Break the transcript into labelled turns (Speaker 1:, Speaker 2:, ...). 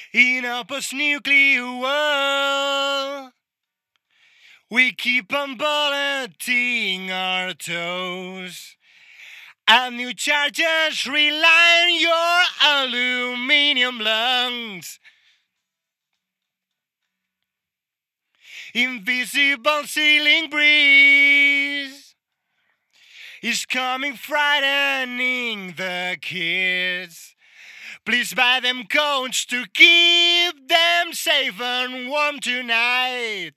Speaker 1: In a post-nuclear world, we keep on bulleting our toes. And new charges rely on your aluminum lungs. Invisible ceiling breeze is coming, frightening the kids. Please buy them coats to keep them safe and warm tonight.